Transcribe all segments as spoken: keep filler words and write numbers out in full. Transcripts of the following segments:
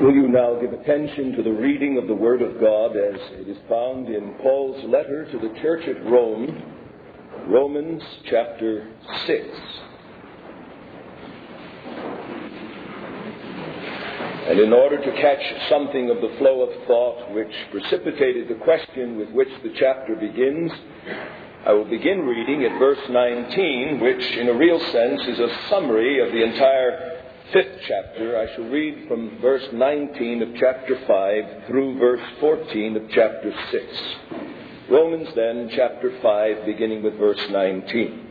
Will you now give attention to the reading of the Word of God as it is found in Paul's letter to the church at Rome, Romans chapter six. And in order to catch something of the flow of thought which precipitated the question with which the chapter begins, I will begin reading at verse nineteen, which in a real sense is a summary of the entire fifth chapter. I shall read from verse nineteen of chapter five through verse fourteen of chapter six. Romans then, chapter five, beginning with verse nineteen.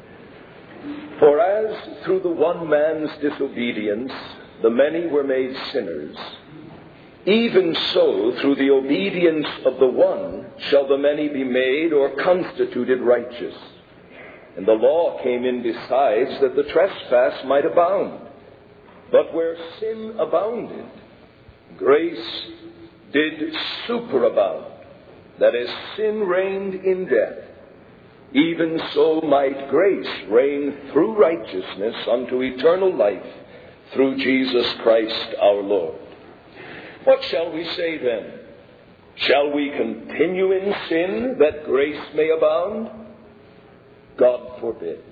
For as through the one man's disobedience the many were made sinners, even so through the obedience of the one shall the many be made or constituted righteous. And the law came in besides that the trespass might abound. But where sin abounded, grace did superabound, that as sin reigned in death, even so might grace reign through righteousness unto eternal life through Jesus Christ our Lord. What shall we say then? Shall we continue in sin that grace may abound? God forbid.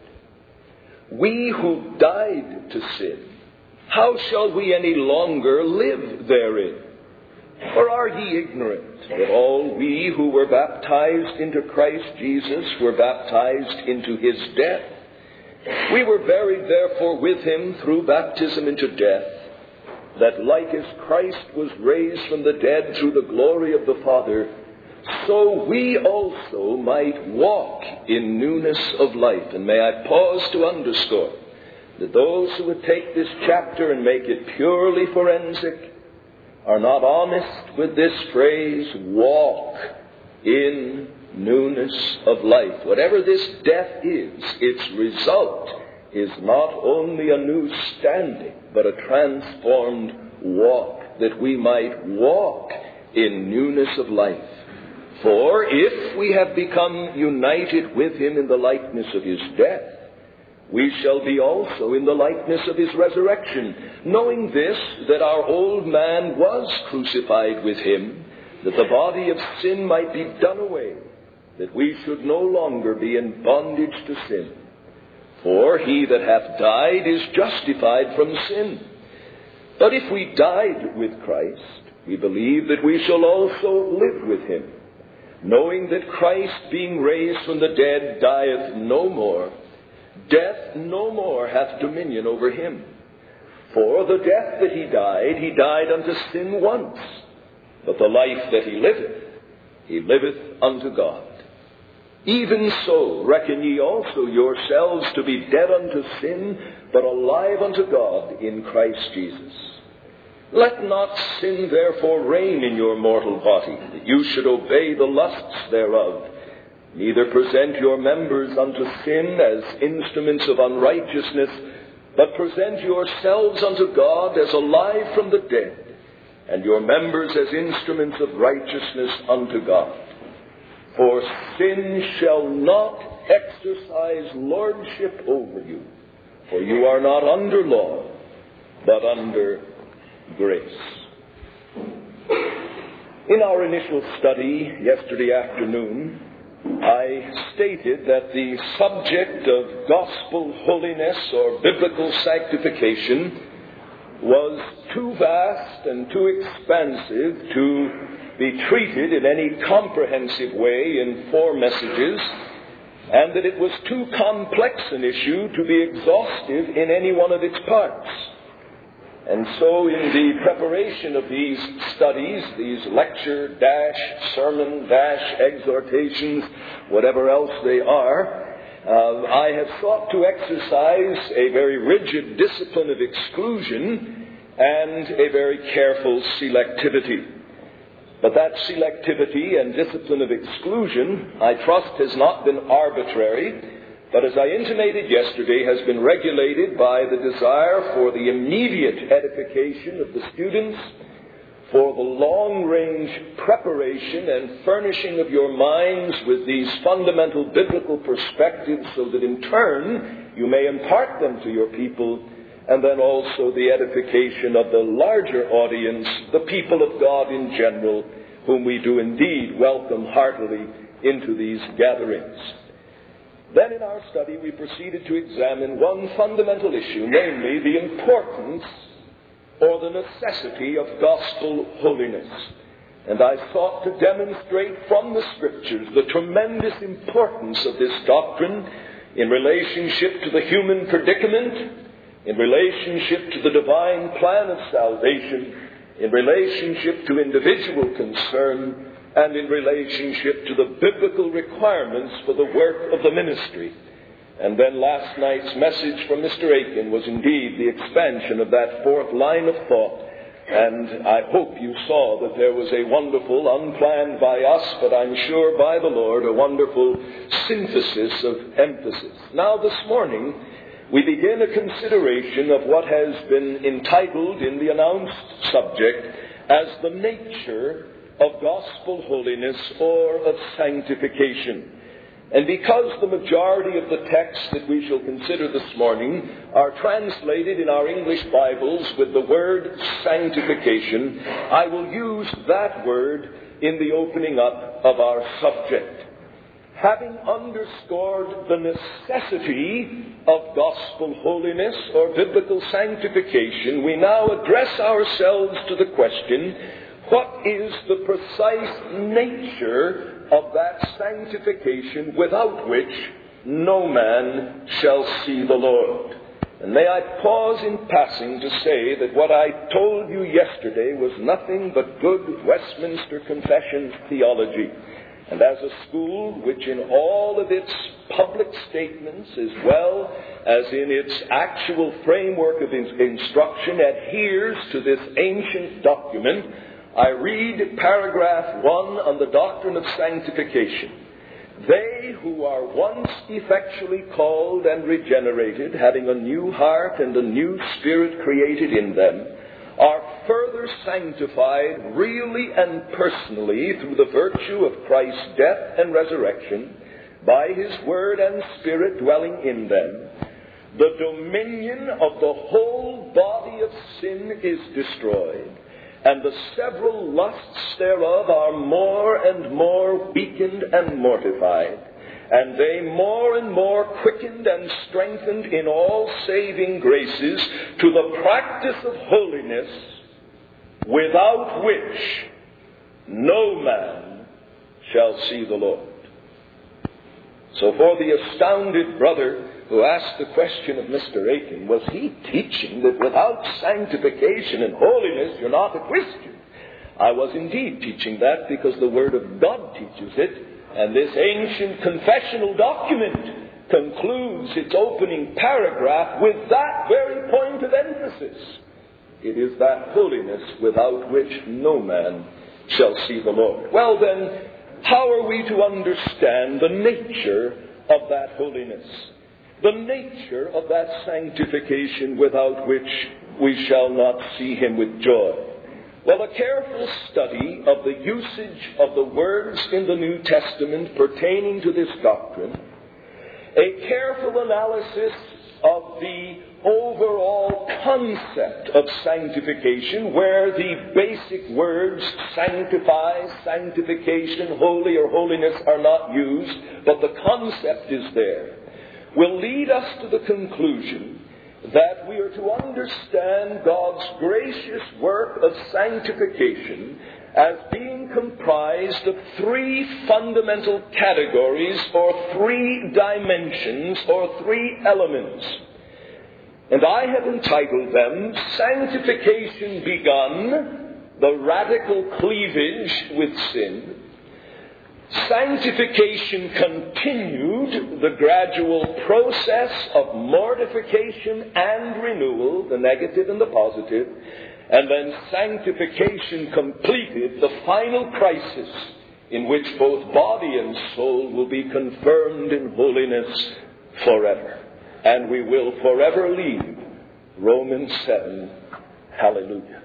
We who died to sin, how shall we any longer live therein? Or are ye ignorant that all we who were baptized into Christ Jesus were baptized into his death? We were buried therefore with him through baptism into death, that like as Christ was raised from the dead through the glory of the Father, so we also might walk in newness of life. And may I pause to underscore that those who would take this chapter and make it purely forensic are not honest with this phrase, walk in newness of life. Whatever this death is, its result is not only a new standing, but a transformed walk, that we might walk in newness of life. For if we have become united with him in the likeness of his death, we shall be also in the likeness of his resurrection, knowing this, that our old man was crucified with him, that the body of sin might be done away, that we should no longer be in bondage to sin. For he that hath died is justified from sin. But if we died with Christ, we believe that we shall also live with him, knowing that Christ, being raised from the dead, dieth no more. Death no more hath dominion over him. For the death that he died, he died unto sin once. But the life that he liveth, he liveth unto God. Even so reckon ye also yourselves to be dead unto sin, but alive unto God in Christ Jesus. Let not sin therefore reign in your mortal body, that you should obey the lusts thereof. Neither present your members unto sin as instruments of unrighteousness, but present yourselves unto God as alive from the dead, and your members as instruments of righteousness unto God. For sin shall not exercise lordship over you, for you are not under law, but under grace. In our initial study yesterday afternoon, I stated that the subject of gospel holiness or biblical sanctification was too vast and too expansive to be treated in any comprehensive way in four messages, and that it was too complex an issue to be exhaustive in any one of its parts. And so in the preparation of these studies, these lecture dash, sermon dash, exhortations, whatever else they are, uh, I have sought to exercise a very rigid discipline of exclusion and a very careful selectivity. But that selectivity and discipline of exclusion, I trust, has not been arbitrary, but as I intimated yesterday, has been regulated by the desire for the immediate edification of the students, for the long-range preparation and furnishing of your minds with these fundamental biblical perspectives so that in turn you may impart them to your people and then also the edification of the larger audience, the people of God in general, whom we do indeed welcome heartily into these gatherings. Then in our study we proceeded to examine one fundamental issue, namely the importance or the necessity of gospel holiness. And I sought to demonstrate from the Scriptures the tremendous importance of this doctrine in relationship to the human predicament, in relationship to the divine plan of salvation, in relationship to individual concern, and in relationship to the biblical requirements for the work of the ministry. And then last night's message from Mister Aiken was indeed the expansion of that fourth line of thought. And I hope you saw that there was a wonderful, unplanned by us, but I'm sure by the Lord, a wonderful synthesis of emphasis. Now this morning, we begin a consideration of what has been entitled in the announced subject as the nature of gospel holiness or of sanctification. And because the majority of the texts that we shall consider this morning are translated in our English Bibles with the word sanctification, I will use that word in the opening up of our subject. Having underscored the necessity of gospel holiness or biblical sanctification, we now address ourselves to the question, what is the precise nature of that sanctification without which no man shall see the Lord? And may I pause in passing to say that what I told you yesterday was nothing but good Westminster Confession theology. And as a school which in all of its public statements as well as in its actual framework of instruction adheres to this ancient document, I read paragraph one on the doctrine of sanctification. They who are once effectually called and regenerated, having a new heart and a new spirit created in them, are further sanctified really and personally through the virtue of Christ's death and resurrection, by His Word and Spirit dwelling in them. The dominion of the whole body of sin is destroyed, and the several lusts thereof are more and more weakened and mortified, and they more and more quickened and strengthened in all saving graces to the practice of holiness, without which no man shall see the Lord. So for the astounded brother who asked the question of Mister Aiken, was he teaching that without sanctification and holiness you're not a Christian? I was indeed teaching that because the Word of God teaches it, and this ancient confessional document concludes its opening paragraph with that very point of emphasis. It is that holiness without which no man shall see the Lord. Well then, how are we to understand the nature of that holiness? The nature of that sanctification without which we shall not see Him with joy? Well, a careful study of the usage of the words in the New Testament pertaining to this doctrine, a careful analysis of the overall concept of sanctification, where the basic words sanctify, sanctification, holy or holiness are not used, but the concept is there, will lead us to the conclusion that we are to understand God's gracious work of sanctification as being comprised of three fundamental categories or three dimensions or three elements. And I have entitled them Sanctification Begun, the Radical Cleavage with Sin; Sanctification Continued, the gradual process of mortification and renewal, the negative and the positive; and then Sanctification Completed, the final crisis in which both body and soul will be confirmed in holiness forever. And we will forever leave Romans seven. Hallelujah.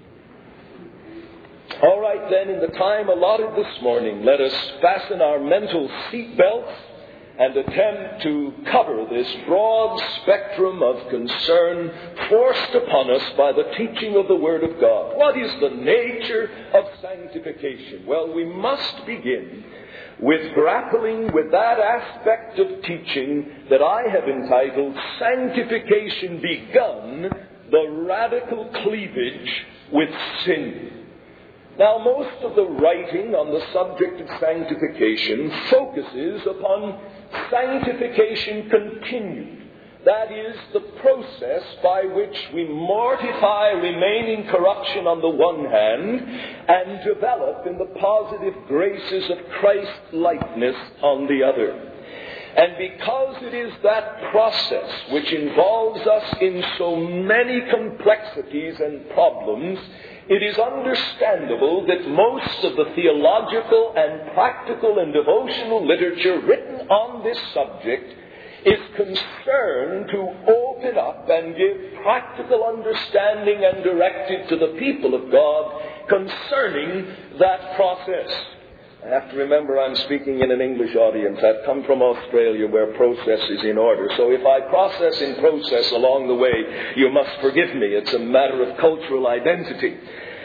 All right then, in the time allotted this morning, let us fasten our mental seat belts and attempt to cover this broad spectrum of concern forced upon us by the teaching of the Word of God. What is the nature of sanctification? Well, we must begin with grappling with that aspect of teaching that I have entitled Sanctification Begun, the Radical Cleavage with Sin. Now, most of the writing on the subject of sanctification focuses upon sanctification continued. That is, the process by which we mortify remaining corruption on the one hand and develop in the positive graces of Christ-likeness on the other. And because it is that process which involves us in so many complexities and problems, it is understandable that most of the theological and practical and devotional literature written on this subject is concerned to open up and give practical understanding and directive to the people of God concerning that process. I have to remember I'm speaking in an English audience. I've come from Australia where process is in order. So if I process in process along the way, you must forgive me. It's a matter of cultural identity.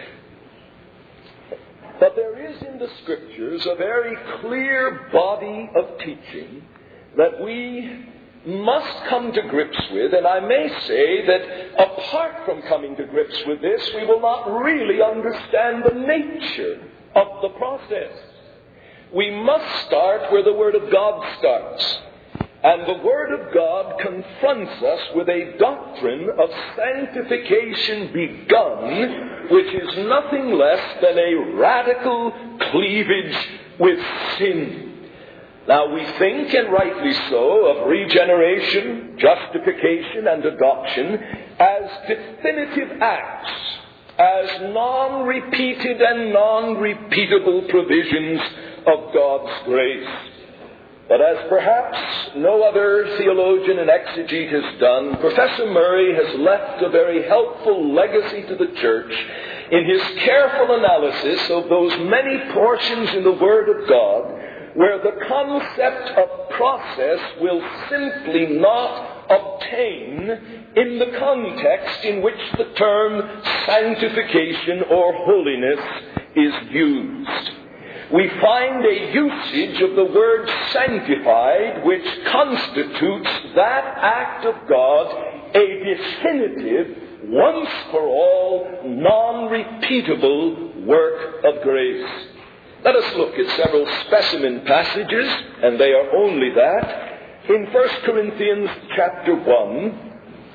But there is in the Scriptures a very clear body of teaching that we must come to grips with, and I may say that apart from coming to grips with this, we will not really understand the nature of the process. We must start where the Word of God starts. And the Word of God confronts us with a doctrine of sanctification begun, which is nothing less than a radical cleavage with sin. Now, we think, and rightly so, of regeneration, justification, and adoption as definitive acts, as non-repeated and non-repeatable provisions of God's grace. But as perhaps no other theologian and exegete has done, Professor Murray has left a very helpful legacy to the church in his careful analysis of those many portions in the Word of God where the concept of process will simply not obtain in the context in which the term sanctification or holiness is used. We find a usage of the word sanctified which constitutes that act of God a definitive, once for all, non-repeatable work of grace. Let us look at several specimen passages, and they are only that. In First Corinthians chapter one,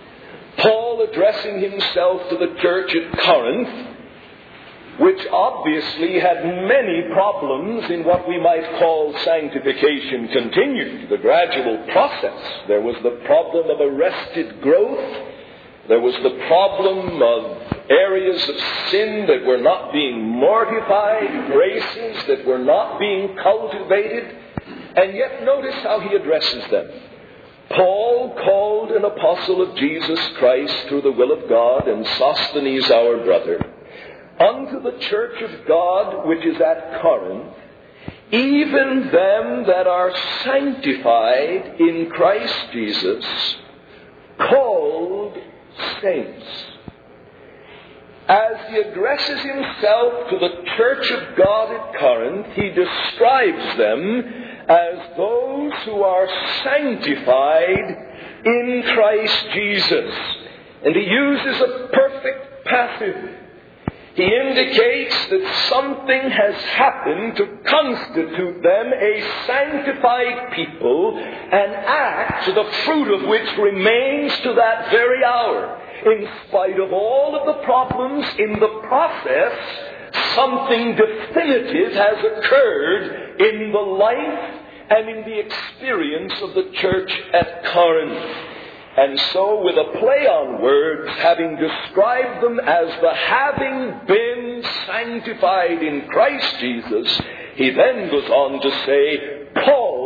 Paul addressing himself to the church at Corinth, which obviously had many problems in what we might call sanctification continued, the gradual process. There was the problem of arrested growth. There was the problem of areas of sin that were not being mortified, graces that were not being cultivated. And yet notice how he addresses them. Paul, called an apostle of Jesus Christ through the will of God, and Sosthenes our brother, unto the church of God which is at Corinth, even them that are sanctified in Christ Jesus, called saints. As he addresses himself to the church of God at Corinth, he describes them as those who are sanctified in Christ Jesus. And he uses a perfect passive. He indicates that something has happened to constitute them a sanctified people, an act the fruit of which remains to that very hour. In spite of all of the problems in the process, something definitive has occurred in the life and in the experience of the church at Corinth. And so, with a play on words, having described them as the having been sanctified in Christ Jesus, he then goes on to say, called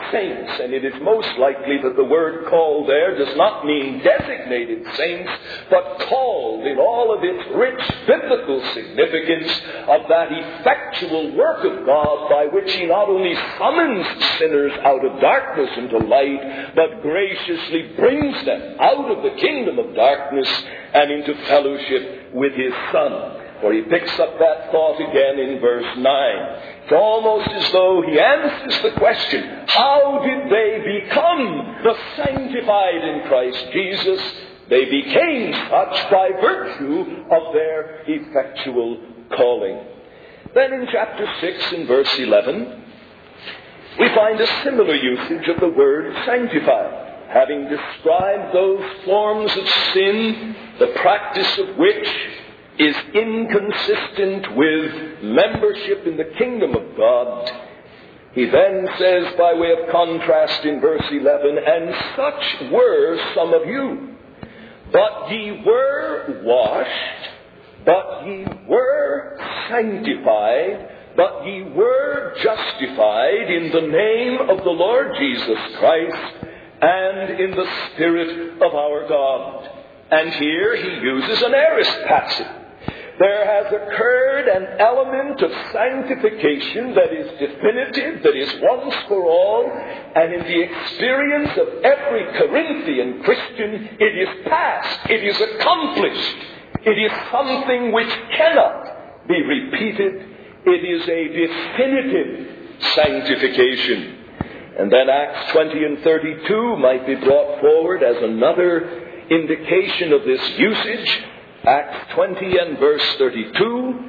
saints, and it is most likely that the word called there does not mean designated saints, but called in all of its rich biblical significance of that effectual work of God by which he not only summons sinners out of darkness into light, but graciously brings them out of the kingdom of darkness and into fellowship with his Son. For he picks up that thought again in verse nine. It's almost as though he answers the question, how did they become the sanctified in Christ Jesus? They became such by virtue of their effectual calling. Then in chapter six and verse eleven, we find a similar usage of the word sanctified, having described those forms of sin, the practice of which is inconsistent with membership in the kingdom of God. He then says, by way of contrast in verse eleven, and such were some of you. But ye were washed, but ye were sanctified, but ye were justified in the name of the Lord Jesus Christ and in the Spirit of our God. And here he uses an aorist passage. There has occurred an element of sanctification that is definitive, that is once for all, and in the experience of every Corinthian Christian, it is past, it is accomplished, it is something which cannot be repeated, it is a definitive sanctification. And then Acts twenty and thirty-two might be brought forward as another indication of this usage. Acts twenty and verse thirty-two,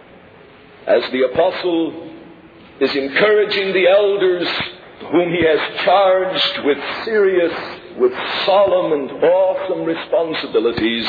as the apostle is encouraging the elders whom he has charged with serious, with solemn and awesome responsibilities,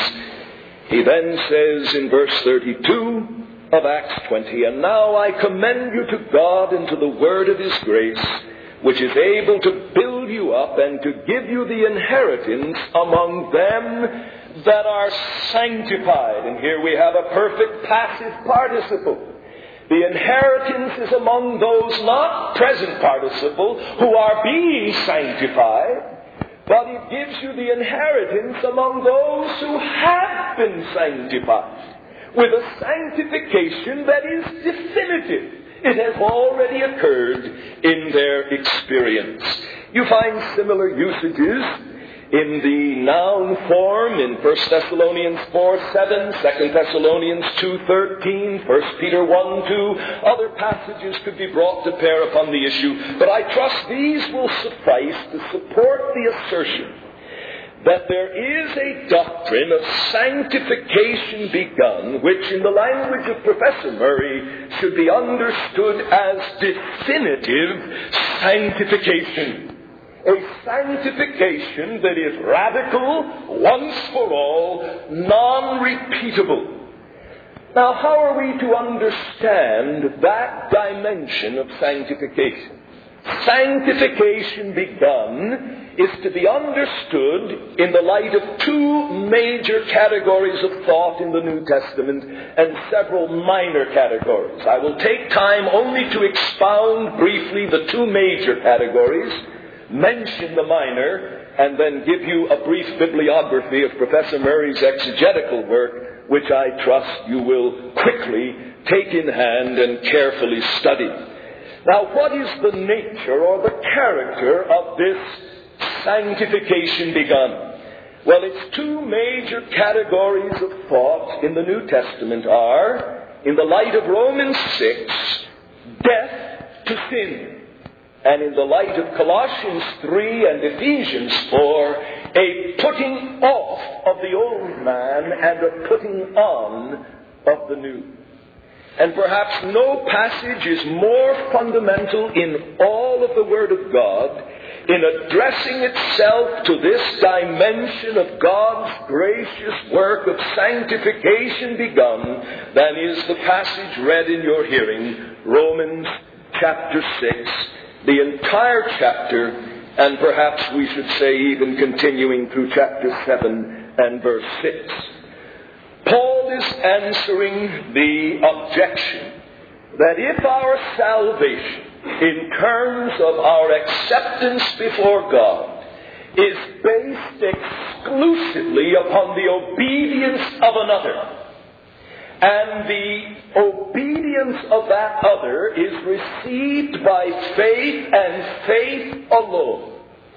he then says in verse thirty-two of Acts twenty, and now I commend you to God and to the word of his grace, which is able to build you up and to give you the inheritance among them that are sanctified. And here we have a perfect passive participle. The inheritance is among those not present participle who are being sanctified, but it gives you the inheritance among those who have been sanctified, with a sanctification that is definitive. It has already occurred in their experience. You find similar usages in the noun form in First Thessalonians four seven, Second Thessalonians two thirteen, First Peter one two. Other passages could be brought to bear upon the issue, but I trust these will suffice to support the assertion that there is a doctrine of sanctification begun, which in the language of Professor Murray should be understood as definitive sanctification. A sanctification that is radical, once for all, non-repeatable. Now, how are we to understand that dimension of sanctification? Sanctification begun is to be understood in the light of two major categories of thought in the New Testament and several minor categories. I will take time only to expound briefly the two major categories, mention the minor, and then give you a brief bibliography of Professor Murray's exegetical work, which I trust you will quickly take in hand and carefully study. Now, what is the nature or the character of this sanctification begun? Well, its two major categories of thought in the New Testament are, in the light of Romans six, death to sin. And in the light of Colossians three and Ephesians four, a putting off of the old man and a putting on of the new. And perhaps no passage is more fundamental in all of the Word of God in addressing itself to this dimension of God's gracious work of sanctification begun than is the passage read in your hearing, Romans chapter six, the entire chapter, and perhaps we should say even continuing through chapter seven and verse six. Paul is answering the objection that if our salvation in terms of our acceptance before God is based exclusively upon the obedience of another. And the obedience of that other is received by faith and faith alone.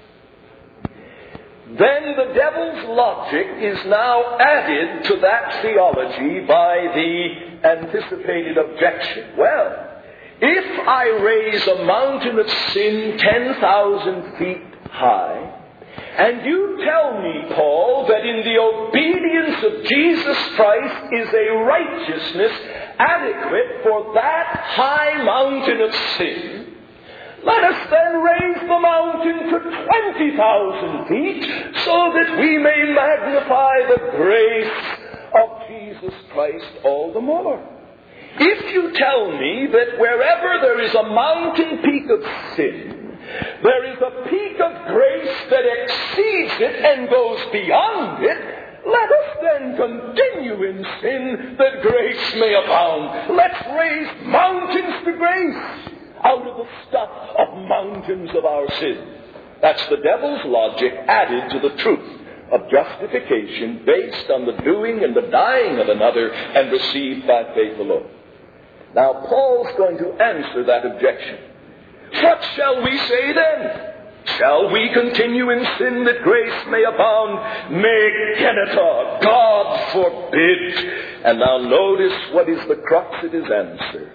Then the devil's logic is now added to that theology by the anticipated objection. Well, if I raise a mountain of sin ten thousand feet high, and you tell me, Paul, that in the obedience of Jesus Christ is a righteousness adequate for that high mountain of sin, let us then raise the mountain to twenty thousand feet so that we may magnify the grace of Jesus Christ all the more. If you tell me that wherever there is a mountain peak of sin, there is a peak of grace that exceeds it and goes beyond it, let us then continue in sin that grace may abound. Let's raise mountains to grace out of the stuff of mountains of our sin. That's the devil's logic added to the truth of justification based on the doing and the dying of another and received by faith alone. Now, Paul's going to answer that objection. What shall we say then? Shall we continue in sin that grace may abound? Megenita, God forbid. And now notice what is the crux of his answer.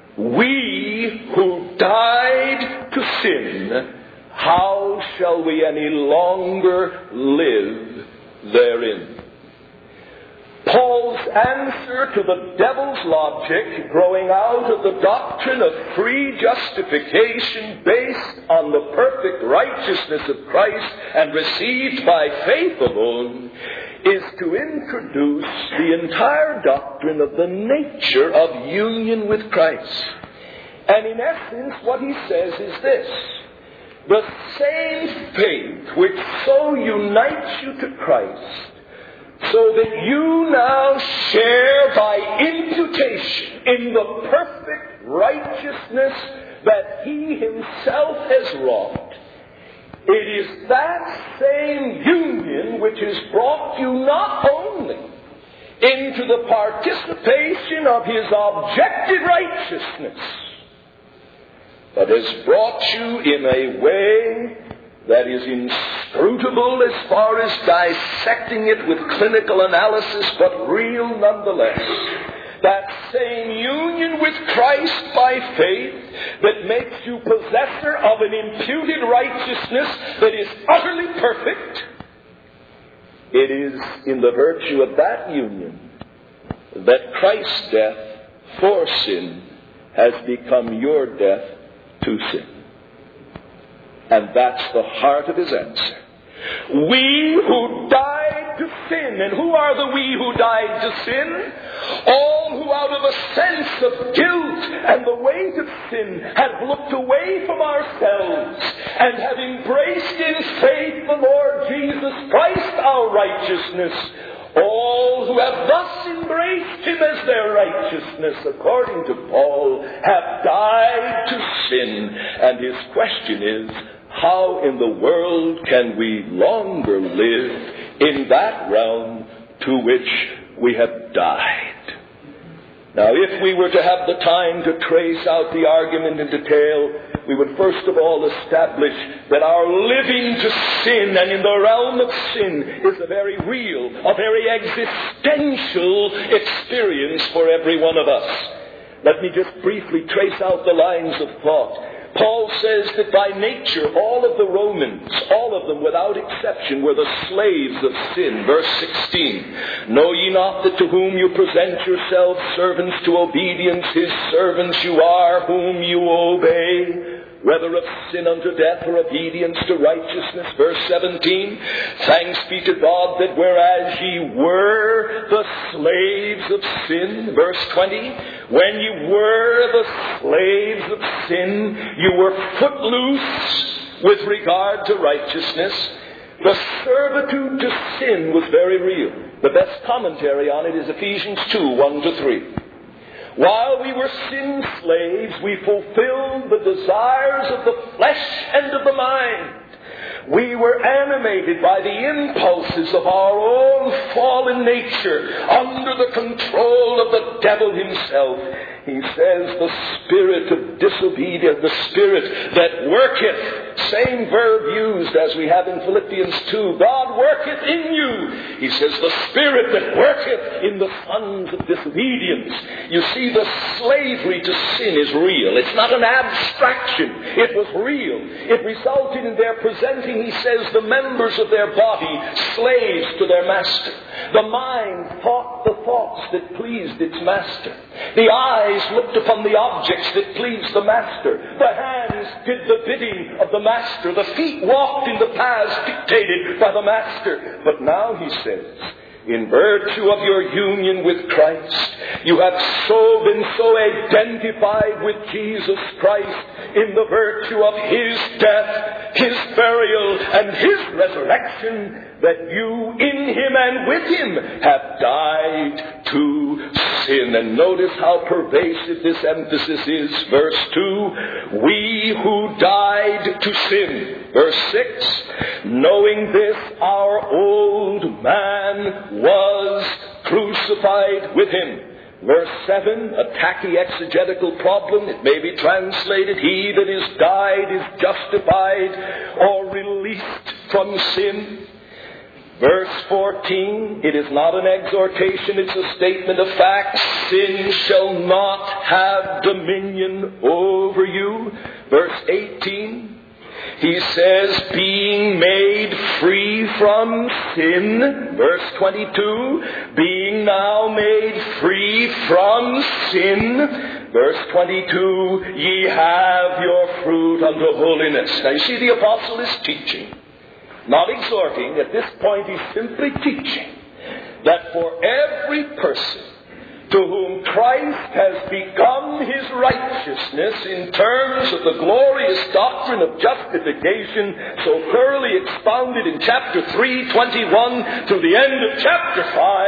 We who died to sin, how shall we any longer live therein? Paul's answer to the devil's logic, growing out of the doctrine of free justification based on the perfect righteousness of Christ and received by faith alone, is to introduce the entire doctrine of the nature of union with Christ. And in essence, what he says is this: the same faith which so unites you to Christ, so that you now share by imputation in the perfect righteousness that he himself has wrought, it is that same union which has brought you not only into the participation of his objective righteousness, but has brought you in a way that is inscrutable as far as dissecting it with clinical analysis, but real nonetheless. That same union with Christ by faith that makes you possessor of an imputed righteousness that is utterly perfect. It is in the virtue of that union that Christ's death for sin has become your death to sin. And that's the heart of his answer. We who died to sin. And who are the we who died to sin? All who out of a sense of guilt and the weight of sin have looked away from ourselves and have embraced in faith the Lord Jesus Christ, our righteousness. All who have thus embraced him as their righteousness, according to Paul, have died to sin. And his question is, how in the world can we longer live in that realm to which we have died? Now, if we were to have the time to trace out the argument in detail, we would first of all establish that our living to sin and in the realm of sin is a very real, a very existential experience for every one of us. Let me just briefly trace out the lines of thought. Paul says that by nature all of the Romans, all of them without exception, were the slaves of sin. Verse sixteen, know ye not that to whom you present yourselves servants to obedience, his servants you are, whom you obey, whether of sin unto death or obedience to righteousness. Verse seventeen, thanks be to God that whereas ye were the slaves of sin. Verse twenty, when you were the slaves of sin, you were footloose with regard to righteousness. The servitude to sin was very real. The best commentary on it is Ephesians two, one to three. While we were sin slaves, we fulfilled the desires of the flesh and of the mind. We were animated by the impulses of our own fallen nature under the control of the devil himself. He says the spirit of disobedience, the spirit that worketh, same verb used as we have in Philippians two, God worketh in you. He says the spirit that worketh in the sons of disobedience. You see, the slavery to sin is real. It's not an abstraction. It was real. It resulted in their presenting, he says, the members of their body slaves to their master. The mind thought the thoughts that pleased its master. The eyes looked upon the objects that pleased the master. The hands did the bidding of the master. The feet walked in the paths dictated by the master. But now, he says, in virtue of your union with Christ, you have so been so identified with Jesus Christ in the virtue of His death, His burial, and His resurrection, that you in Him and with Him have died to sin. And notice how pervasive this emphasis is. Verse two, we who died to sin. Verse six, knowing this, our old man was crucified with Him. Verse seven, a tacky exegetical problem. It may be translated, he that is died is justified or released from sin. Verse fourteen, it is not an exhortation, it's a statement of fact. Sin shall not have dominion over you. Verse eighteen, he says, being made free from sin. Verse twenty-two, being now made free from sin. Verse twenty-two, ye have your fruit unto holiness. Now you see, the apostle is teaching. Not exhorting. At this point, he's simply teaching that for every person to whom Christ has become his righteousness in terms of the glorious doctrine of justification so thoroughly expounded in chapter three, twenty-one to the end of chapter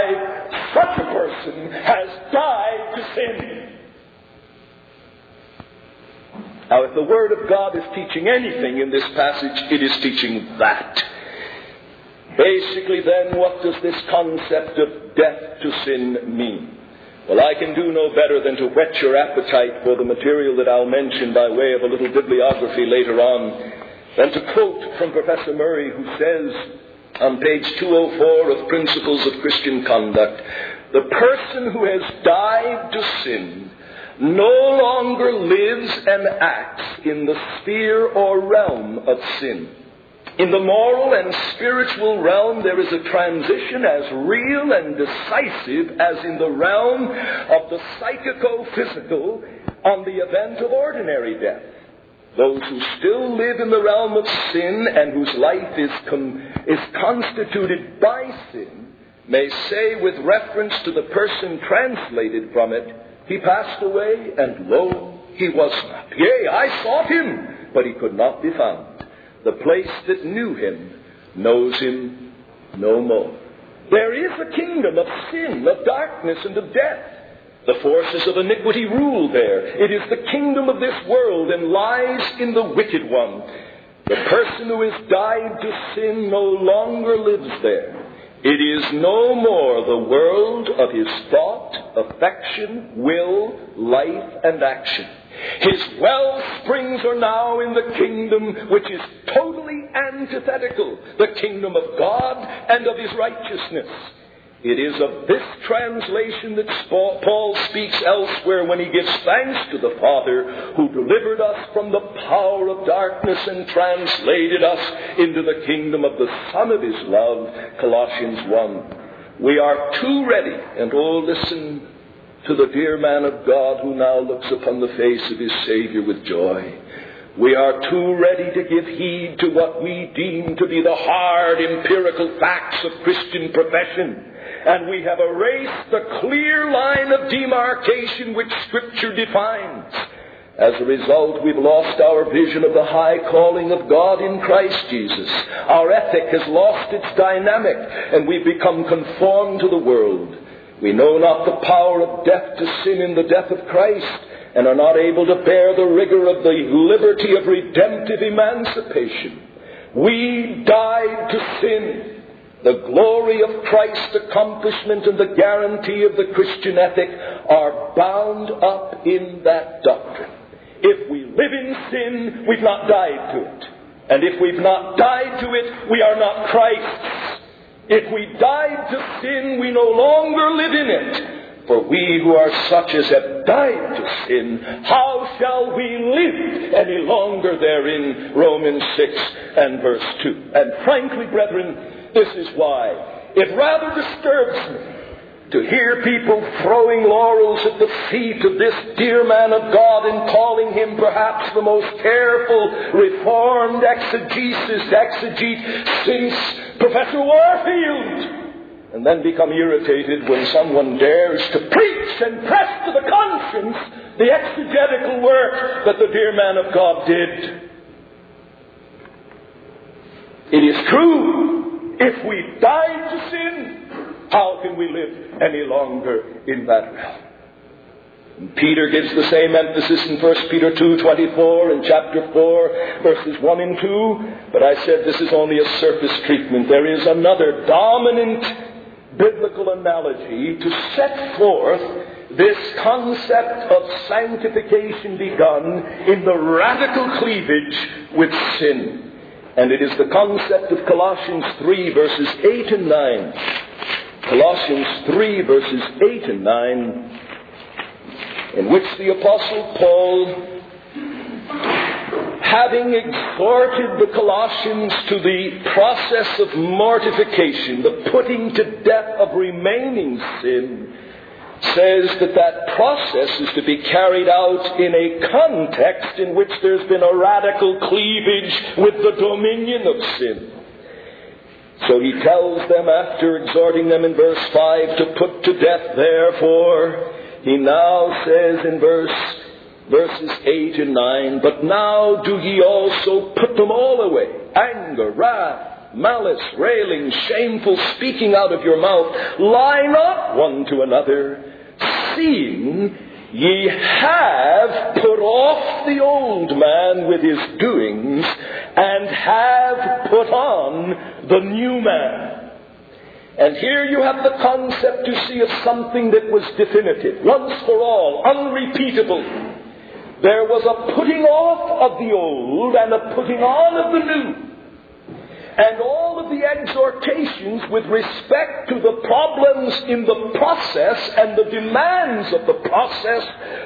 five, such a person has died to sin. Now, if the Word of God is teaching anything in this passage, it is teaching that. Basically, then, what does this concept of death to sin mean? Well, I can do no better than to whet your appetite for the material that I'll mention by way of a little bibliography later on, than to quote from Professor Murray, who says on page two oh four of Principles of Christian Conduct, the person who has died to sin no longer lives and acts in the sphere or realm of sin. In the moral and spiritual realm, there is a transition as real and decisive as in the realm of the psychico-physical on the event of ordinary death. Those who still live in the realm of sin and whose life is, com- is constituted by sin may say, with reference to the person translated from it, he passed away, and lo, he was not. Yea, I sought him, but he could not be found. The place that knew him knows him no more. There is a kingdom of sin, of darkness, and of death. The forces of iniquity rule there. It is the kingdom of this world and lies in the wicked one. The person who has died to sin no longer lives there. It is no more the world of his thought, affection, will, life, and action. His well springs are now in the kingdom which is totally antithetical, the kingdom of God and of his righteousness. It is of this translation that Paul speaks elsewhere when he gives thanks to the Father who delivered us from the power of darkness and translated us into the kingdom of the Son of his love, Colossians one. We are too ready, and oh, listen to the dear man of God who now looks upon the face of his Savior with joy. We are too ready to give heed to what we deem to be the hard empirical facts of Christian profession. And we have erased the clear line of demarcation which Scripture defines. As a result, we've lost our vision of the high calling of God in Christ Jesus. Our ethic has lost its dynamic, and we've become conformed to the world. We know not the power of death to sin in the death of Christ, and are not able to bear the rigor of the liberty of redemptive emancipation. We died to sin. The glory of Christ's accomplishment and the guarantee of the Christian ethic are bound up in that doctrine. If we live in sin, we've not died to it. And if we've not died to it, we are not Christ's. If we died to sin, we no longer live in it. For we who are such as have died to sin, how shall we live any longer therein? Romans six and verse two. And frankly, brethren, this is why it rather disturbs me to hear people throwing laurels at the feet of this dear man of God and calling him perhaps the most careful, reformed exegesis, exegete since Professor Warfield, and then become irritated when someone dares to preach and press to the conscience the exegetical work that the dear man of God did. It is true, if we died to sin, how can we live any longer in that realm? And Peter gives the same emphasis in First Peter two twenty-four and chapter four, verses one and two. But I said this is only a surface treatment. There is another dominant biblical analogy to set forth this concept of sanctification begun in the radical cleavage with sin. And it is the concept of Colossians three, verses eight and nine. Colossians three, verses eight and nine, in which the Apostle Paul, having exhorted the Colossians to the process of mortification, the putting to death of remaining sin, says that that process is to be carried out in a context in which there's been a radical cleavage with the dominion of sin. So he tells them, after exhorting them in verse five to put to death, therefore, he now says in verse verses eight and nine, but now do ye also put them all away, anger, wrath, malice, railing, shameful speaking out of your mouth. Lie not one to another, seeing ye have put off the old man with his doings, and have put on the new man. And here you have the concept, you see, of something that was definitive, once for all, unrepeatable. There was a putting off of the old and a putting on of the new. And all of the exhortations with respect to the problems in the process and the demands of the process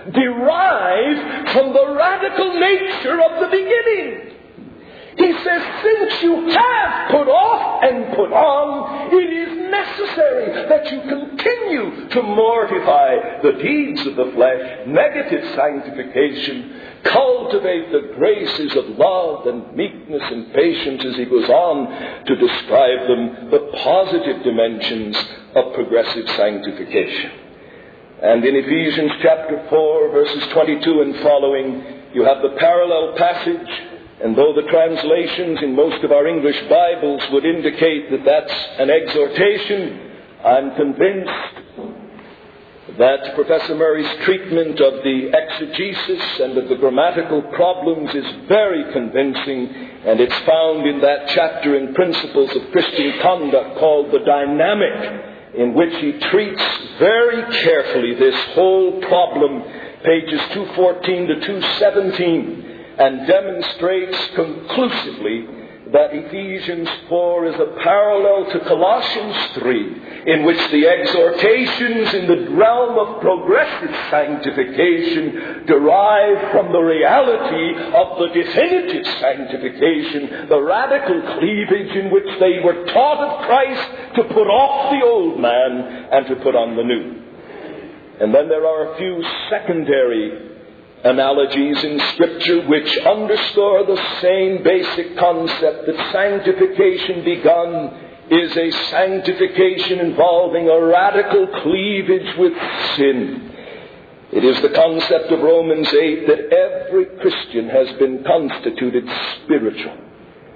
derive from the radical nature of the beginning. He says, since you have put off and put on, it is necessary that you continue to mortify the deeds of the flesh, negative sanctification, cultivate the graces of love and meekness and patience, as he goes on to describe them, the positive dimensions of progressive sanctification. And in Ephesians chapter four, verses twenty-two and following, you have the parallel passage. And though the translations in most of our English Bibles would indicate that that's an exhortation, I'm convinced that Professor Murray's treatment of the exegesis and of the grammatical problems is very convincing, and it's found in that chapter in Principles of Christian Conduct called The Dynamic, in which he treats very carefully this whole problem, pages two fourteen to two seventeen, and demonstrates conclusively that Ephesians four is a parallel to Colossians three, in which the exhortations in the realm of progressive sanctification derive from the reality of the definitive sanctification, the radical cleavage in which they were taught of Christ to put off the old man and to put on the new. And then there are a few secondary analogies in Scripture which underscore the same basic concept that sanctification begun is a sanctification involving a radical cleavage with sin. It is the concept of Romans eight that every Christian has been constituted spiritual.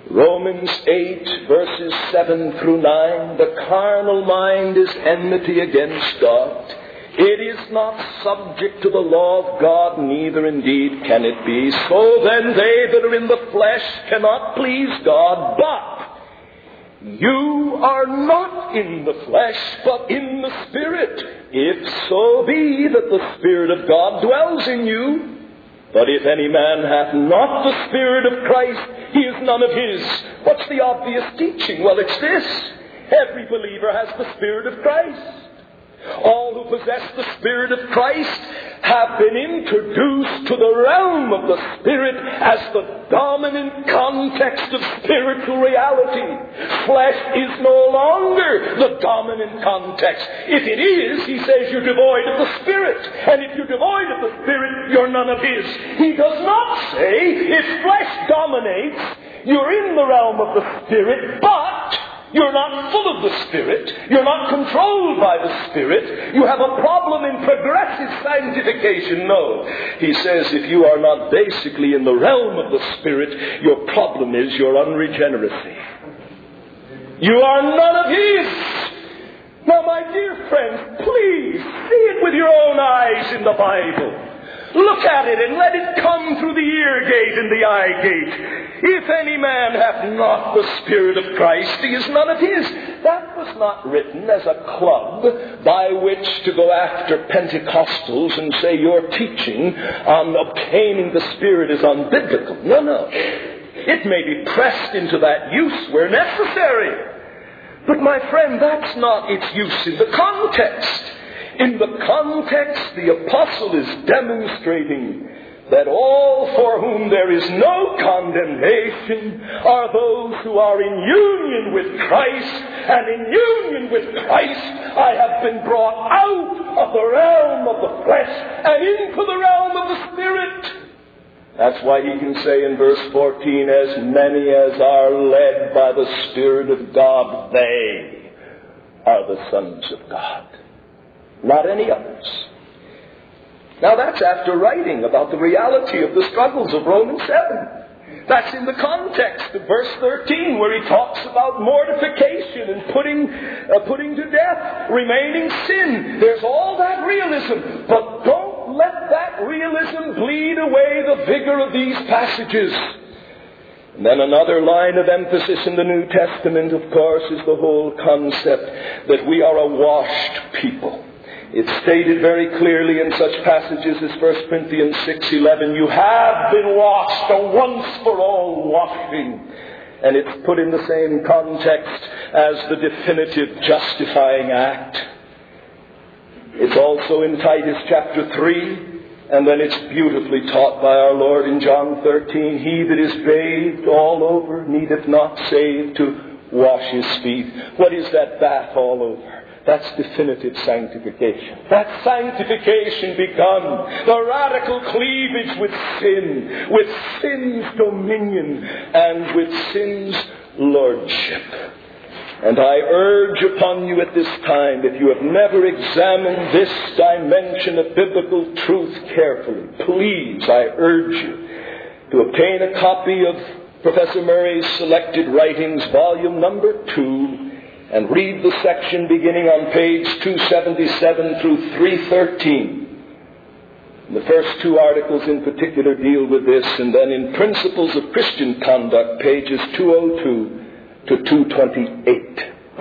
Romans eight, verses seven through nine, the carnal mind is enmity against God. It is not subject to the law of God, neither indeed can it be. So then they that are in the flesh cannot please God, but you are not in the flesh, but in the Spirit, if so be that the Spirit of God dwells in you. But if any man hath not the Spirit of Christ, he is none of his. What's the obvious teaching? Well, it's this. Every believer has the Spirit of Christ. All who possess the Spirit of Christ have been introduced to the realm of the Spirit as the dominant context of spiritual reality. Flesh is no longer the dominant context. If it is, he says you're devoid of the Spirit. And if you're devoid of the Spirit, you're none of his. He does not say if flesh dominates, you're in the realm of the Spirit, but you're not full of the Spirit. You're not controlled by the Spirit. You have a problem in progressive sanctification. No. He says if you are not basically in the realm of the Spirit, your problem is your unregeneracy. You are none of his. Now, my dear friends, please see it with your own eyes in the Bible. Look at it and let it come through the ear gate and the eye gate. If any man hath not the Spirit of Christ, he is none of his. That was not written as a club by which to go after Pentecostals and say your teaching on obtaining the Spirit is unbiblical. No, no. It may be pressed into that use where necessary. But my friend, that's not its use in the context. In the context, the apostle is demonstrating that all for whom there is no condemnation are those who are in union with Christ, and in union with Christ I have been brought out of the realm of the flesh and into the realm of the Spirit. That's why he can say in verse fourteen, as many as are led by the Spirit of God, they are the sons of God. Not any others. Now that's after writing about the reality of the struggles of Romans seven. That's in the context of verse thirteen, where he talks about mortification and putting, uh, putting to death remaining sin. There's all that realism. But don't let that realism bleed away the vigor of these passages. And then another line of emphasis in the New Testament, of course, is the whole concept that we are a washed people. It's stated very clearly in such passages as First Corinthians six eleven, you have been washed, a once-for-all washing. And it's put in the same context as the definitive justifying act. It's also in Titus chapter three, and then it's beautifully taught by our Lord in John thirteen, he that is bathed all over needeth not save to wash his feet. What is that bath all over? That's definitive sanctification. That sanctification begun the radical cleavage with sin, with sin's dominion, and with sin's lordship. And I urge upon you at this time, if you have never examined this dimension of biblical truth carefully, please, I urge you to obtain a copy of Professor Murray's Selected Writings, volume number two, and read the section beginning on page two seventy-seven through three thirteen. The first two articles in particular deal with this, and then in Principles of Christian Conduct, pages two oh two to two twenty-eight.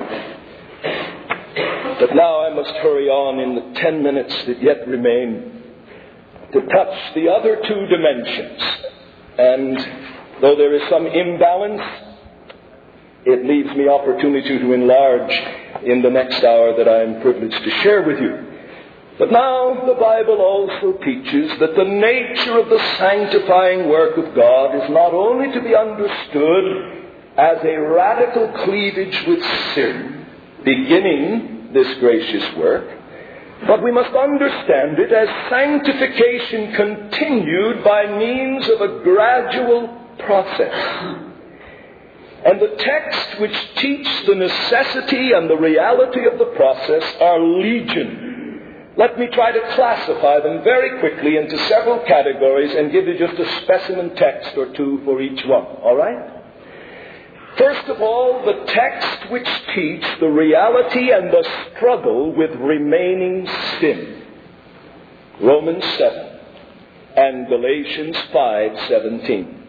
But now I must hurry on in the ten minutes that yet remain to touch the other two dimensions. And though there is some imbalance, it leaves me opportunity to enlarge in the next hour that I am privileged to share with you. But now the Bible also teaches that the nature of the sanctifying work of God is not only to be understood as a radical cleavage with sin, beginning this gracious work, but we must understand it as sanctification continued by means of a gradual process. And the texts which teach the necessity and the reality of the process are legion. Let me try to classify them very quickly into several categories and give you just a specimen text or two for each one. All right? First of all, the texts which teach the reality and the struggle with remaining sin. Romans seven and Galatians five seventeen.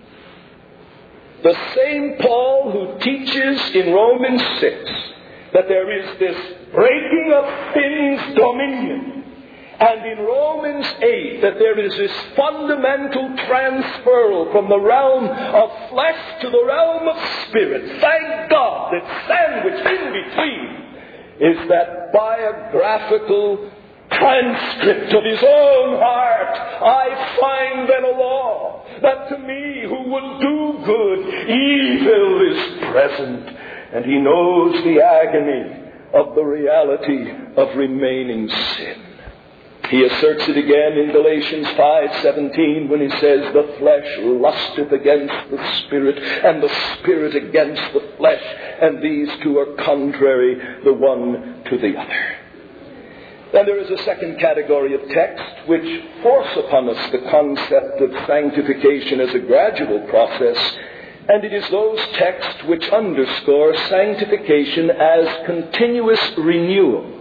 The same Paul who teaches in Romans six that there is this breaking of sin's dominion, and in Romans eight, that there is this fundamental transferal from the realm of flesh to the realm of spirit. Thank God that sandwiched in between is that biographical transcript of his own heart. I find then a law, that to me who would do good, evil is present. And he knows the agony of the reality of remaining sin. He asserts it again in Galatians five seventeen when he says, the flesh lusteth against the spirit, and the spirit against the flesh, and these two are contrary the one to the other. Then there is a second category of text which force upon us the concept of sanctification as a gradual process, and it is those texts which underscore sanctification as continuous renewal.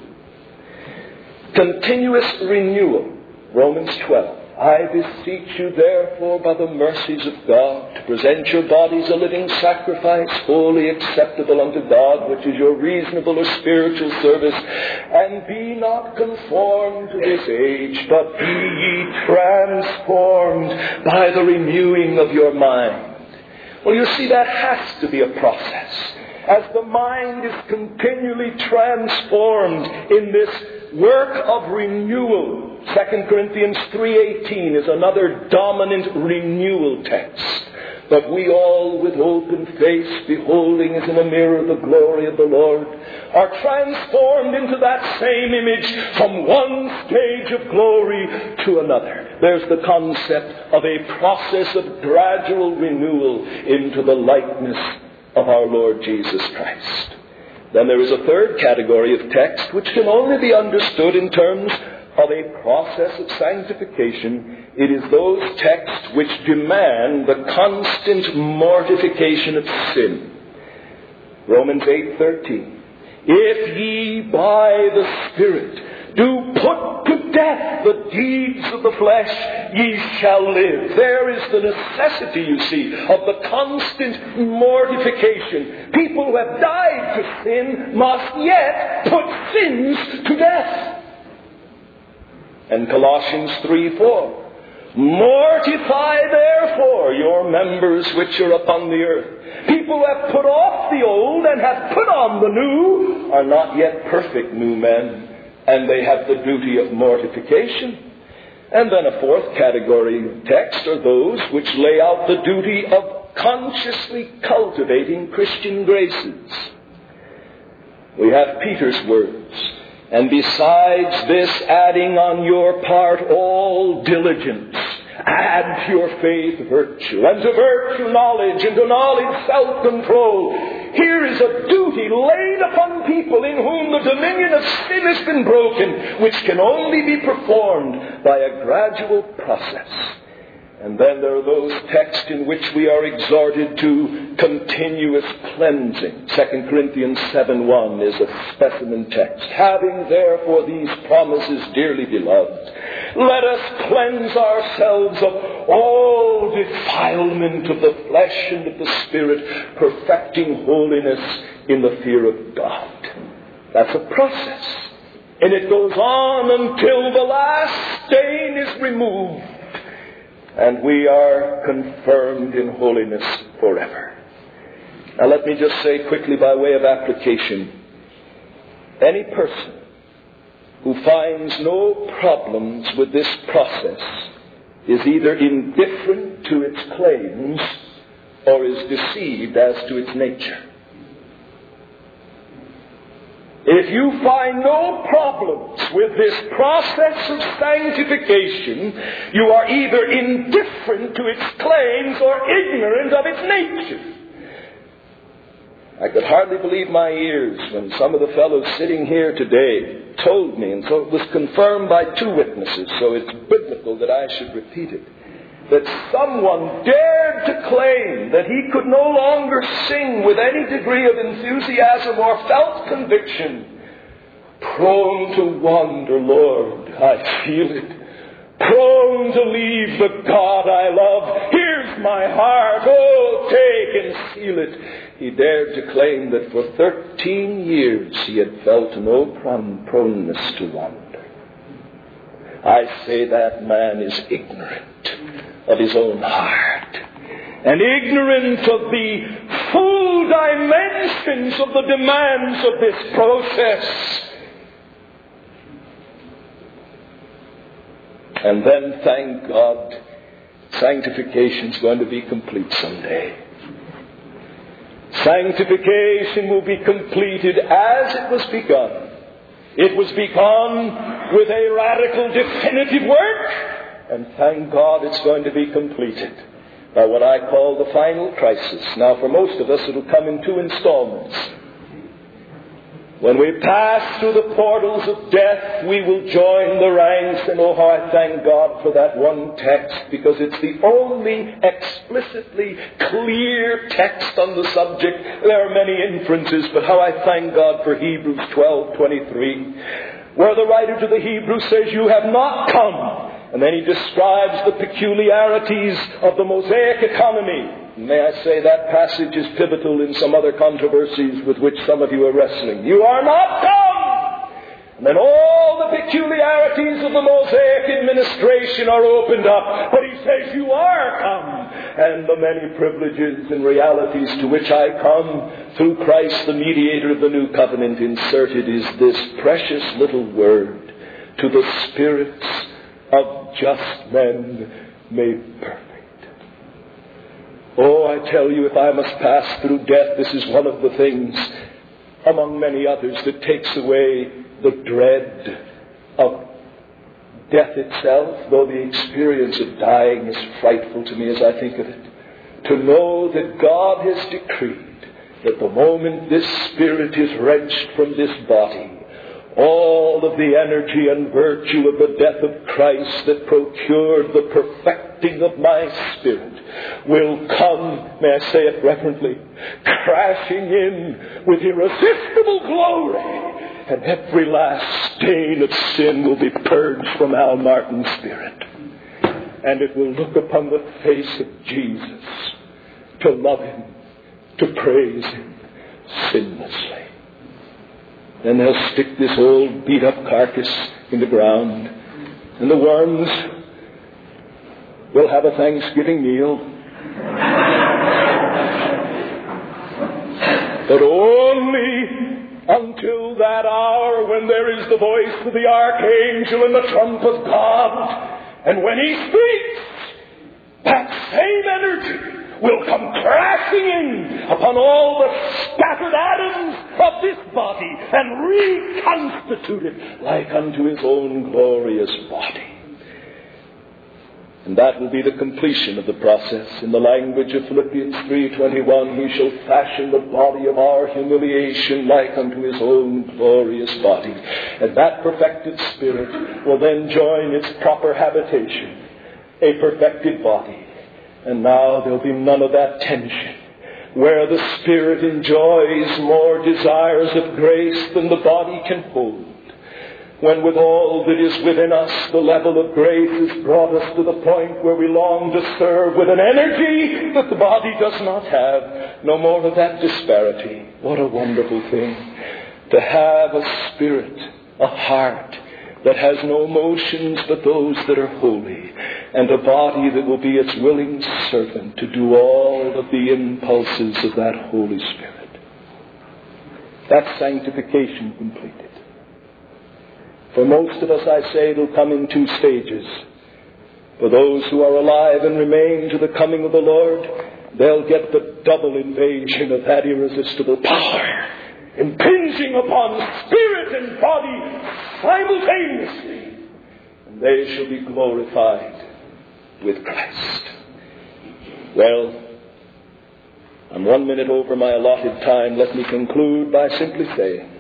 Continuous renewal. Romans twelve. I beseech you therefore by the mercies of God to present your bodies a living sacrifice, wholly acceptable unto God, which is your reasonable or spiritual service. And be not conformed to this age, but be ye transformed by the renewing of your mind. Well, you see, that has to be a process. As the mind is continually transformed in this work of renewal. Second Corinthians three eighteen is another dominant renewal text. But we all with open face, beholding as in a mirror the glory of the Lord, are transformed into that same image from one stage of glory to another. There's the concept of a process of gradual renewal into the likeness of our Lord Jesus Christ. Then there is a third category of text which can only be understood in terms of a process of sanctification. It is those texts which demand the constant mortification of sin. Romans eight thirteen. If ye by the Spirit do put to death the deeds of the flesh, ye shall live. There is the necessity, you see, of the constant mortification. People who have died to sin must yet put sins to death. And Colossians three four. Mortify therefore your members which are upon the earth. People who have put off the old and have put on the new are not yet perfect new men. And they have the duty of mortification. And then a fourth category of text are those which lay out the duty of consciously cultivating Christian graces. We have Peter's words. And besides this, adding on your part all diligence, add to your faith virtue, and to virtue knowledge, and to knowledge self-control. Here is a duty laid upon people in whom the dominion of sin has been broken, which can only be performed by a gradual process. And then there are those texts in which we are exhorted to continuous cleansing. Second Corinthians seven one is a specimen text. Having therefore these promises, dearly beloved, let us cleanse ourselves of all defilement of the flesh and of the spirit, perfecting holiness in the fear of God. That's a process. And it goes on until the last stain is removed. And we are confirmed in holiness forever. Now let me just say quickly by way of application, any person who finds no problems with this process is either indifferent to its claims or is deceived as to its nature. If you find no problems with this process of sanctification, you are either indifferent to its claims or ignorant of its nature. I could hardly believe my ears when some of the fellows sitting here today told me, and so it was confirmed by two witnesses, so it's biblical that I should repeat it, that someone dared to claim that he could no longer sing with any degree of enthusiasm or felt conviction. Prone to wander, Lord, I feel it. Prone to leave the God I love. Here's my heart. Oh, take and seal it. He dared to claim that for thirteen years he had felt no proneness to wander. I say that man is ignorant of his own heart and ignorant of the full dimensions of the demands of this process. And then, thank God, sanctification is going to be complete someday. Sanctification will be completed as it was begun. It was begun with a radical, definitive work, and thank God it's going to be completed by what I call the final crisis. Now, for most of us, it'll come in two installments. When we pass through the portals of death, we will join the ranks. And oh, how I thank God for that one text, because it's the only explicitly clear text on the subject. There are many inferences, but how I thank God for Hebrews twelve twenty-three, where the writer to the Hebrews says, "You have not come." And then he describes the peculiarities of the Mosaic economy. May I say that passage is pivotal in some other controversies with which some of you are wrestling. You are not come! And then all the peculiarities of the Mosaic administration are opened up. But he says, you are come. And the many privileges and realities to which I come through Christ, the mediator of the new covenant, inserted is this precious little word: to the spirits of just men made perfect. Oh, I tell you, if I must pass through death, this is one of the things, among many others, that takes away the dread of death itself, though the experience of dying is frightful to me as I think of it. To know that God has decreed that the moment this spirit is wrenched from this body, all of the energy and virtue of the death of Christ that procured the perfecting of my spirit will come, may I say it reverently, crashing in with irresistible glory, and every last stain of sin will be purged from Al Martin's spirit. And it will look upon the face of Jesus to love Him, to praise Him sinlessly. Then they'll stick this old beat-up carcass in the ground, and the worms will have a Thanksgiving meal. But only until that hour when there is the voice of the archangel and the trump of God. And when He speaks, that same energy will come crashing in upon all the scattered atoms of this body and reconstitute it like unto His own glorious body. And that will be the completion of the process. In the language of Philippians three twenty-one, He shall fashion the body of our humiliation like unto His own glorious body. And that perfected spirit will then join its proper habitation, a perfected body. And now there'll be none of that tension, where the Spirit enjoys more desires of grace than the body can hold. When with all that is within us, the level of grace has brought us to the point where we long to serve with an energy that the body does not have. No more of that disparity. What a wonderful thing to have a spirit, a heart that has no motions but those that are holy, and a body that will be its willing servant to do all of the impulses of that Holy Spirit. That's sanctification completed. For most of us, I say, it'll come in two stages. For those who are alive and remain to the coming of the Lord, they'll get the double invasion of that irresistible power, impinging upon spirit and body simultaneously. And they shall be glorified with Christ. Well, I'm one minute over my allotted time. Let me conclude by simply saying,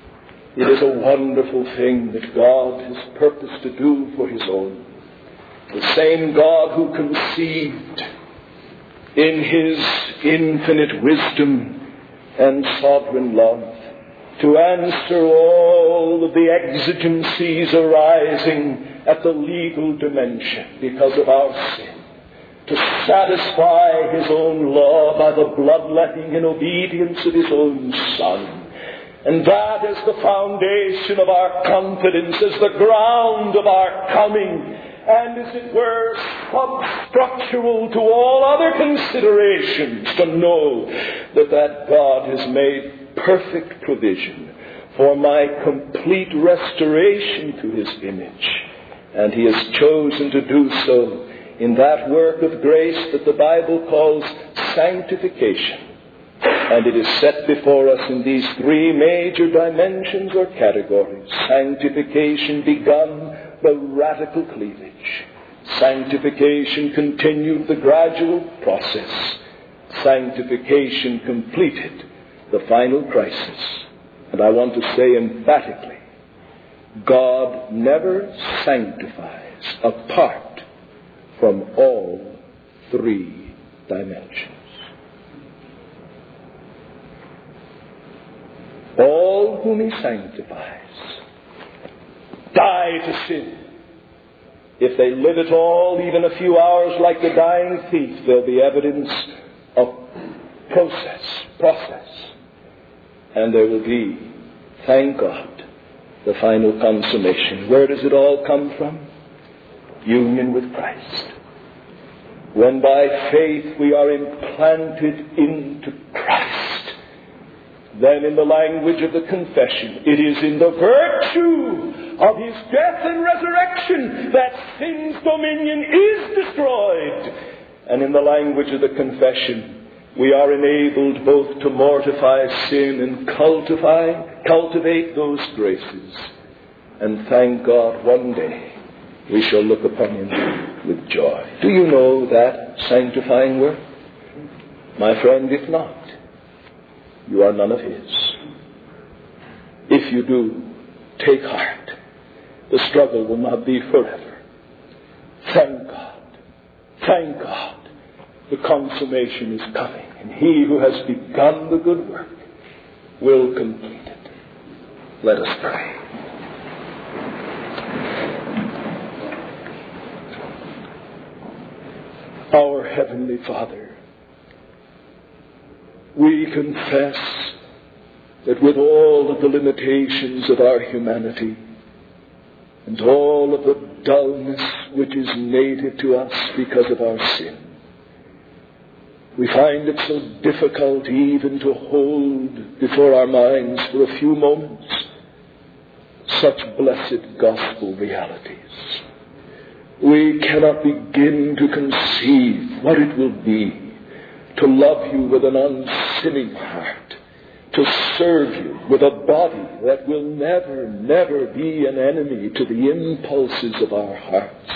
it is a wonderful thing that God has purposed to do for His own, The same God who conceived in His infinite wisdom and sovereign love to answer all of the exigencies arising at the legal dimension because of our sin, to satisfy His own law by the bloodletting and obedience of His own Son. And that is the foundation of our confidence, as the ground of our coming, and as it were substructural to all other considerations, to know that that God has made perfect provision for my complete restoration to His image. And He has chosen to do so in that work of grace that the Bible calls sanctification. And it is set before us in these three major dimensions or categories. Sanctification begun, the radical cleavage. Sanctification continued, the gradual process. Sanctification completed, the final crisis. And I want to say emphatically, God never sanctifies apart from all three dimensions. All whom He sanctifies die to sin. If they live at all, even a few hours like the dying thief, there'll be evidence of process, process. And there will be, thank God, the final consummation. Where does it all come from? Union with Christ. When by faith we are implanted into Christ, then in the language of the confession, it is in the virtue of His death and resurrection that sin's dominion is destroyed. And in the language of the confession, we are enabled both to mortify sin and cultivate, cultivate those graces. And thank God, one day we shall look upon Him with joy. Do you know that sanctifying work? My friend, if not, you are none of His. If you do, take heart. The struggle will not be forever. Thank God. Thank God. The consummation is coming. And He who has begun the good work will complete it. Let us pray. Our Heavenly Father, we confess that with all of the limitations of our humanity and all of the dullness which is native to us because of our sin, we find it so difficult even to hold before our minds for a few moments such blessed gospel realities. We cannot begin to conceive what it will be to love You with an unsinning heart, to serve You with a body that will never, never be an enemy to the impulses of our hearts.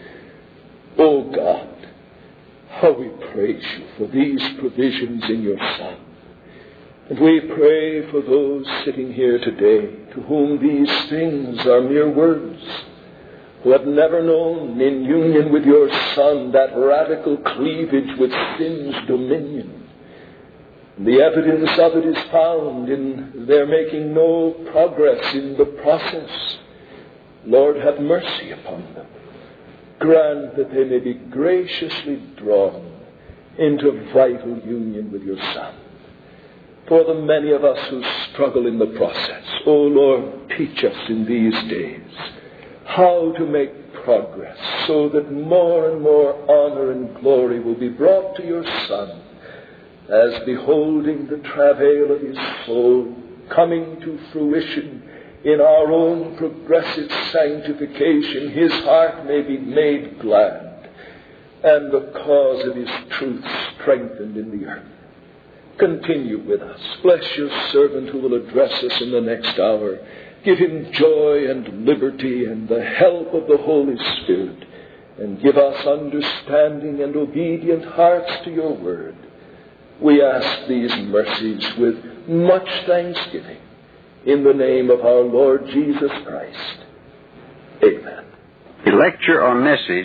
Oh God, how we praise You for these provisions in Your Son. And we pray for those sitting here today to whom these things are mere words, who have never known in union with Your Son that radical cleavage with sin's dominion. The evidence of it is found in their making no progress in the process. Lord, have mercy upon them. Grant that they may be graciously drawn into vital union with Your Son. For the many of us who struggle in the process, O Lord, teach us in these days how to make progress so that more and more honor and glory will be brought to Your Son, as beholding the travail of His soul coming to fruition in our own progressive sanctification, His heart may be made glad and the cause of His truth strengthened in the earth. Continue with us. Bless Your servant who will address us in the next hour. Give him joy and liberty and the help of the Holy Spirit. And give us understanding and obedient hearts to Your word. We ask these mercies with much thanksgiving in the name of our Lord Jesus Christ. Amen. A lecture or message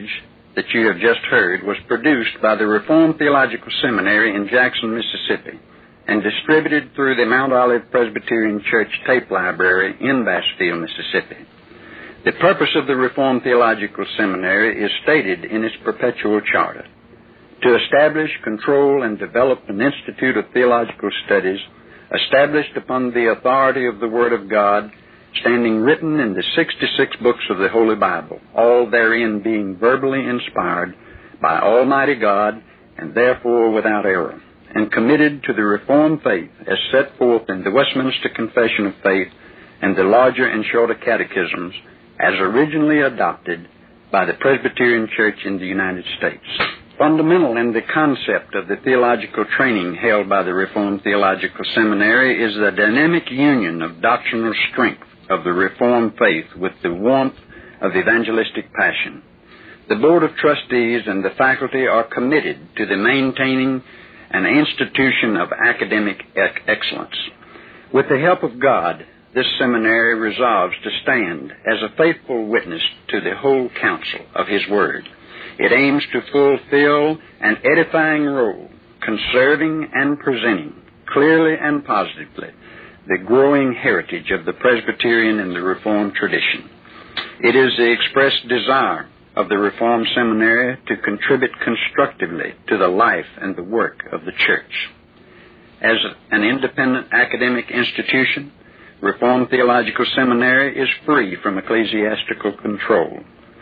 that you have just heard was produced by the Reformed Theological Seminary in Jackson, Mississippi, and distributed through the Mount Olive Presbyterian Church Tape Library in Bassfield, Mississippi. The purpose of the Reformed Theological Seminary is stated in its perpetual charter: to establish, control, and develop an institute of theological studies established upon the authority of the Word of God, standing written in the sixty-six books of the Holy Bible, all therein being verbally inspired by Almighty God, and therefore without error, and committed to the Reformed faith as set forth in the Westminster Confession of Faith and the larger and shorter catechisms as originally adopted by the Presbyterian Church in the United States. Fundamental in the concept of the theological training held by the Reformed Theological Seminary is the dynamic union of doctrinal strength of the Reformed faith with the warmth of evangelistic passion. The Board of Trustees and the faculty are committed to the maintaining an institution of academic ec- excellence. With the help of God, this seminary resolves to stand as a faithful witness to the whole counsel of His Word. It aims to fulfill an edifying role, conserving and presenting clearly and positively the growing heritage of the Presbyterian and the Reformed tradition. It is the expressed desire of the Reformed Seminary to contribute constructively to the life and the work of the Church. As an independent academic institution, Reformed Theological Seminary is free from ecclesiastical control.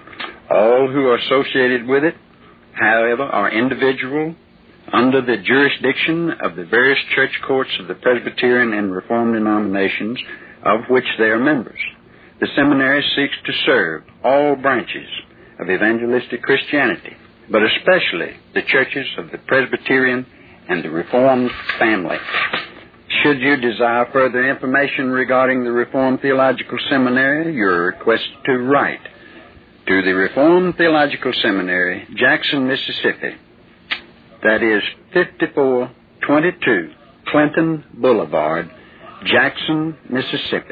All who are associated with it, however, are individual under the jurisdiction of the various church courts of the Presbyterian and Reformed denominations of which they are members. The seminary seeks to serve all branches of evangelistic Christianity, but especially the churches of the Presbyterian and the Reformed family. Should you desire further information regarding the Reformed Theological Seminary, you are requested to write to the Reformed Theological Seminary, Jackson, Mississippi. That is fifty-four twenty-two Clinton Boulevard, Jackson, Mississippi.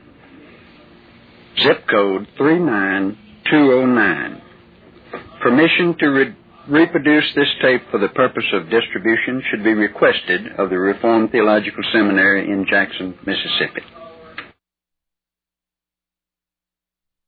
Zip code three nine two oh nine. Permission to re- reproduce this tape for the purpose of distribution should be requested of the Reformed Theological Seminary in Jackson, Mississippi.